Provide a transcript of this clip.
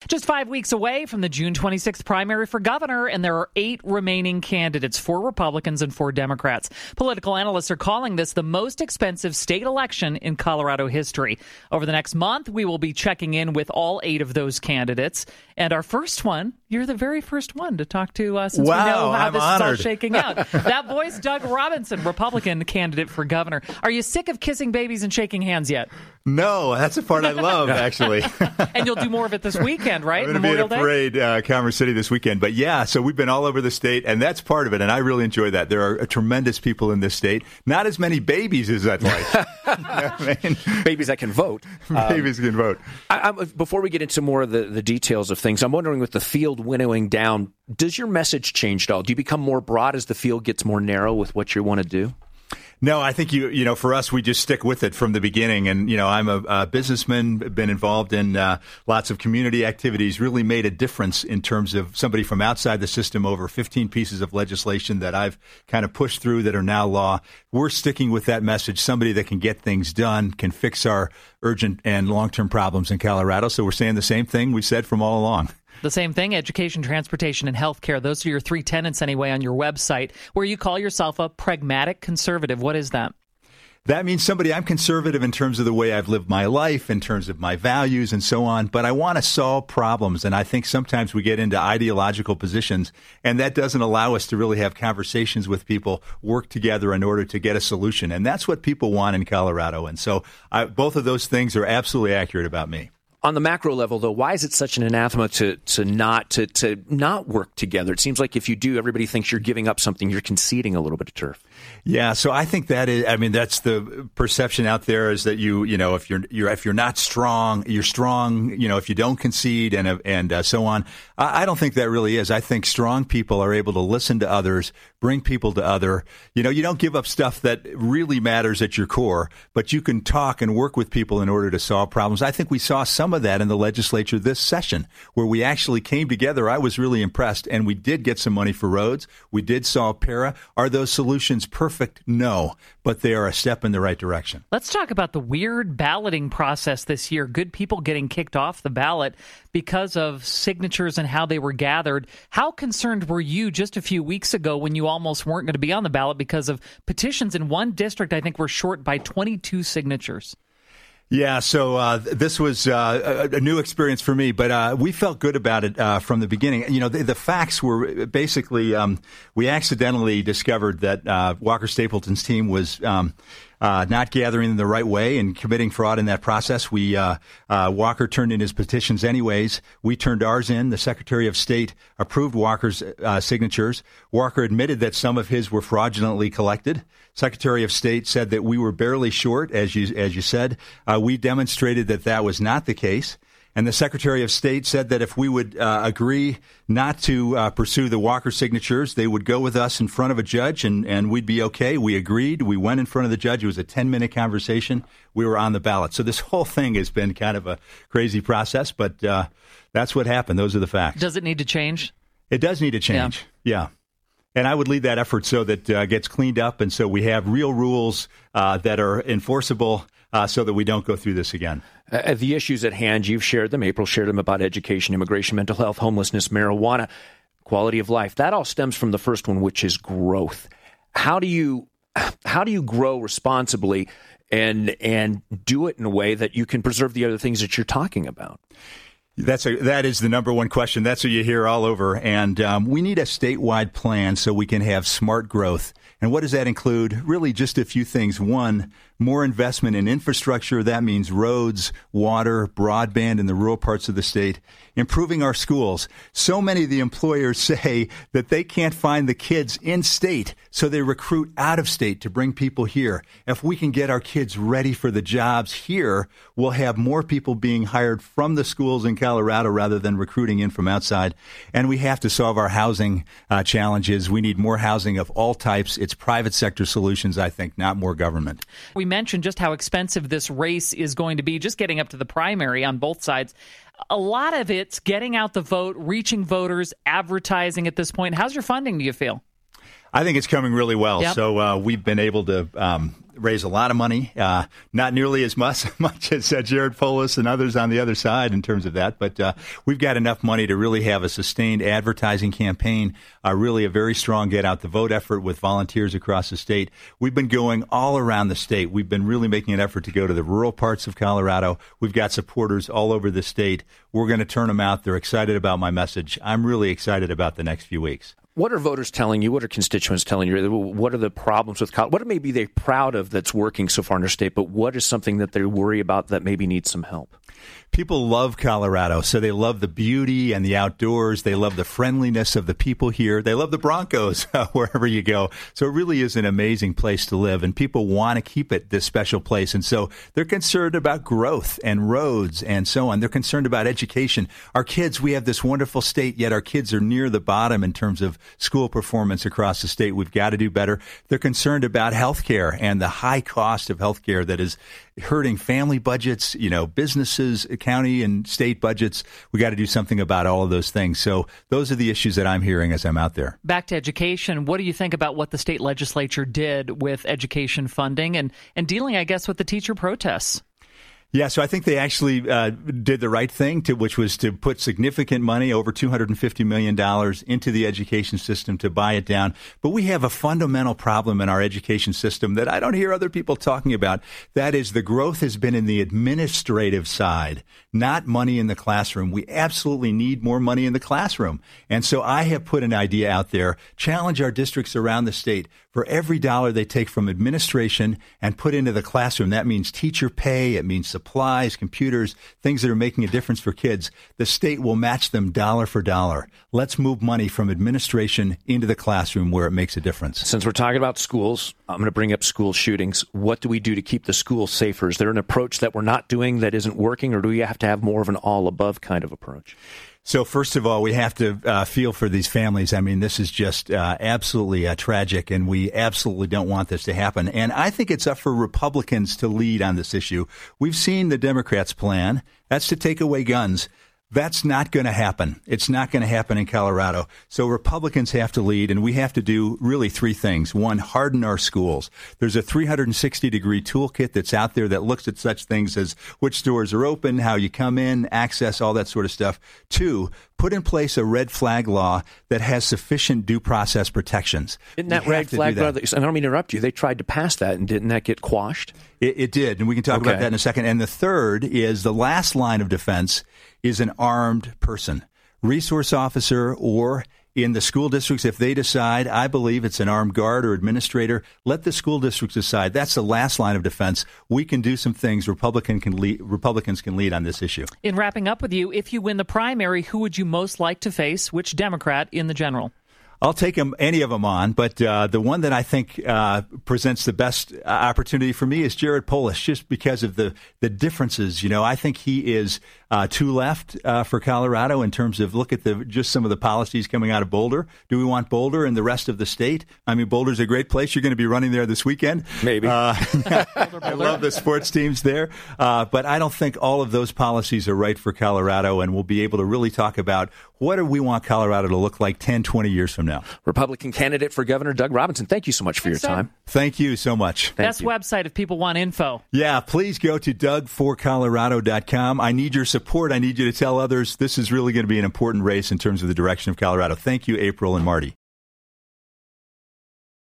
Just 5 weeks away from the June 26th primary for governor, and there are 8 remaining candidates, 4 Republicans and 4 Democrats. Political analysts are calling this the most expensive state election in Colorado history. Over the next month, we will be checking in with all 8 of those candidates. And our first one, you're the very first one to talk to since we know how this is all shaking out. That voice, Doug Robinson, Republican candidate for governor. Are you sick of kissing babies and shaking hands yet? No, that's the part I love, actually. And you'll do more of it this weekend, right? I'm going to be at a parade, Commerce City this weekend. But yeah, so we've been all over the state, and that's part of it, and I really enjoy that. There are tremendous people in this state. Not as many babies as I'd like. Babies that can vote. Babies can vote. Before we get into more of the details of things, I'm wondering, with the field winnowing down, does your message change at all? Do you become more broad as the field gets more narrow with what you want to do? No, I think for us, we just stick with it from the beginning. And, I'm a businessman, been involved in lots of community activities, really made a difference in terms of somebody from outside the system, over 15 pieces of legislation that I've kind of pushed through that are now law. We're sticking with that message, somebody that can get things done, can fix our urgent and long-term problems in Colorado. So we're saying the same thing we said from all along. The same thing, education, transportation, and healthcare. Those are your 3 tenets anyway on your website, where you call yourself a pragmatic conservative. What is that? That means I'm conservative in terms of the way I've lived my life, in terms of my values and so on, but I want to solve problems. And I think sometimes we get into ideological positions, and that doesn't allow us to really have conversations with people, work together in order to get a solution. And that's what people want in Colorado. And so both of those things are absolutely accurate about me. On the macro level, though, why is it such an anathema to not work together? It seems like if you do, everybody thinks you're giving up something, you're conceding a little bit of turf. Yeah, so I think that's the perception out there, is that if you're not strong, you're strong. If you don't concede and so on. I don't think that really is. I think strong people are able to listen to others, bring people to other. You don't give up stuff that really matters at your core, but you can talk and work with people in order to solve problems. I think we saw some of that in the legislature this session, where we actually came together. I was really impressed, and we did get some money for roads. We did solve para. Are those solutions perfect? No, but they are a step in the right direction. Let's talk about the weird balloting process this year. Good people getting kicked off the ballot because of signatures and how they were gathered. How concerned were you just a few weeks ago when you almost weren't going to be on the ballot because of petitions in one district? I think were short by 22 signatures. Yeah, so this was a new experience for me, but we felt good about it from the beginning. The facts were basically we accidentally discovered that Walker Stapleton's team was not gathering in the right way and committing fraud in that process. Walker turned in his petitions anyways. We turned ours in. The Secretary of State approved Walker's signatures. Walker admitted that some of his were fraudulently collected. Secretary of State said that we were barely short, as you said. We demonstrated that was not the case. And the Secretary of State said that if we would agree not to pursue the Walker signatures, they would go with us in front of a judge and we'd be okay. We agreed. We went in front of the judge. It was a 10-minute conversation. We were on the ballot. So this whole thing has been kind of a crazy process, but that's what happened. Those are the facts. Does it need to change? It does need to change. Yeah. And I would lead that effort so that gets cleaned up, and so we have real rules that are enforceable so that we don't go through this again. The issues at hand, you've shared them. April shared them about education, immigration, mental health, homelessness, marijuana, quality of life. That all stems from the first one, which is growth. How do you grow responsibly and do it in a way that you can preserve the other things that you're talking about? That is the number one question. That's what you hear all over. And we need a statewide plan so we can have smart growth. And what does that include? Really just a few things. One, more investment in infrastructure. That means roads, water, broadband in the rural parts of the state. Improving our schools. So many of the employers say that they can't find the kids in state, so they recruit out of state to bring people here. If we can get our kids ready for the jobs here, we'll have more people being hired from the schools in Colorado rather than recruiting in from outside. And we have to solve our housing challenges. We need more housing of all types. It's private sector solutions, I think, not more government. We mentioned just how expensive this race is going to be, just getting up to the primary on both sides. A lot of it's getting out the vote, reaching voters, advertising at this point. How's your funding, do you feel? I think it's coming really well. Yep. So we've been able to raise a lot of money, not nearly as much as Jared Polis and others on the other side in terms of that, but we've got enough money to really have a sustained advertising campaign, really a very strong get-out-the-vote effort with volunteers across the state. We've been going all around the state. We've been really making an effort to go to the rural parts of Colorado. We've got supporters all over the state. We're going to turn them out. They're excited about my message. I'm really excited about the next few weeks. What are voters telling you? What are constituents telling you? What are the problems with Colorado? What maybe they're proud of that's working so far in their state, but what is something that they worry about that maybe needs some help? People love Colorado, so they love the beauty and the outdoors. They love the friendliness of the people here. They love the Broncos wherever you go. So it really is an amazing place to live, and people want to keep it this special place. And so they're concerned about growth and roads and so on. They're concerned about education. Our kids, we have this wonderful state, yet our kids are near the bottom in terms of school performance across the state. We've got to do better. They're concerned about health care and the high cost of health care that is hurting family budgets, businesses, county and state budgets. We got to do something about all of those things. So those are the issues that I'm hearing as I'm out there. Back to education. What do you think about what the state legislature did with education funding and dealing, I guess, with the teacher protests? Yeah, so I think they actually did the right thing, which was to put significant money, over $250 million, into the education system to buy it down. But we have a fundamental problem in our education system that I don't hear other people talking about. That is, the growth has been in the administrative side, not money in the classroom. We absolutely need more money in the classroom. And so I have put an idea out there, challenge our districts around the state. For every dollar they take from administration and put into the classroom, that means teacher pay, it means supplies, computers, things that are making a difference for kids. The state will match them dollar for dollar. Let's move money from administration into the classroom where it makes a difference. Since we're talking about schools, I'm going to bring up school shootings. What do we do to keep the schools safer? Is there an approach that we're not doing that isn't working, or do we have to have more of an all-above kind of approach? So first of all, we have to feel for these families. I mean, this is just absolutely tragic, and we absolutely don't want this to happen. And I think it's up for Republicans to lead on this issue. We've seen the Democrats' plan. That's to take away guns. That's not going to happen. It's not going to happen in Colorado. So Republicans have to lead, and we have to do really three things. One, harden our schools. There's a 360-degree toolkit that's out there that looks at such things as which doors are open, how you come in, access, all that sort of stuff. Two, put in place a red flag law that has sufficient due process protections. Isn't that red flag law? I don't mean to interrupt you. They tried to pass that, and didn't that get quashed? It did, and we can talk about that in a second. And the third is the last line of defense is an armed person, resource officer, or in the school districts, if they decide, I believe it's an armed guard or administrator, let the school districts decide. That's the last line of defense. We can do some things Republicans can lead on this issue. In wrapping up with you, if you win the primary, who would you most like to face? Which Democrat in the general? I'll take any of them on, but the one that I think presents the best opportunity for me is Jared Polis, just because of the differences. I think he is too left for Colorado in terms of look at just some of the policies coming out of Boulder. Do we want Boulder and the rest of the state? I mean, Boulder's a great place. You're going to be running there this weekend. Maybe. I love the sports teams there, but I don't think all of those policies are right for Colorado, and we'll be able to really talk about what do we want Colorado to look like 10, 20 years from now. Republican candidate for governor Doug Robinson, thank you so much for your time. Thank you so much. Best website if people want info. Yeah, please go to DougForColorado.com. I need your support. I need you to tell others this is really going to be an important race in terms of the direction of Colorado. Thank you, April and Marty.